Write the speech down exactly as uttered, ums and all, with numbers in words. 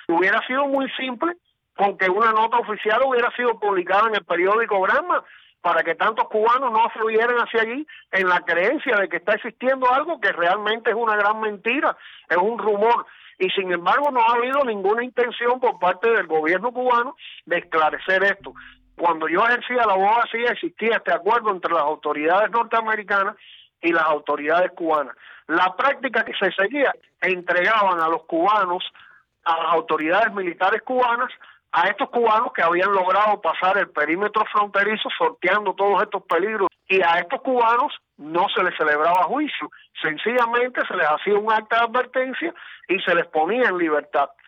Hubiera sido muy simple con que una nota oficial hubiera sido publicada en el periódico Granma para que tantos cubanos no afluyeran hacia allí en la creencia de que está existiendo algo que realmente es una gran mentira, es un rumor. Y sin embargo no ha habido ninguna intención por parte del gobierno cubano de esclarecer esto. Cuando yo ejercía la abogacía existía este acuerdo entre las autoridades norteamericanas y las autoridades cubanas. La práctica que se seguía, entregaban a los cubanos, a las autoridades militares cubanas, a estos cubanos que habían logrado pasar el perímetro fronterizo sorteando todos estos peligros, y a estos cubanos no se les celebraba juicio, sencillamente se les hacía un acta de advertencia y se les ponía en libertad.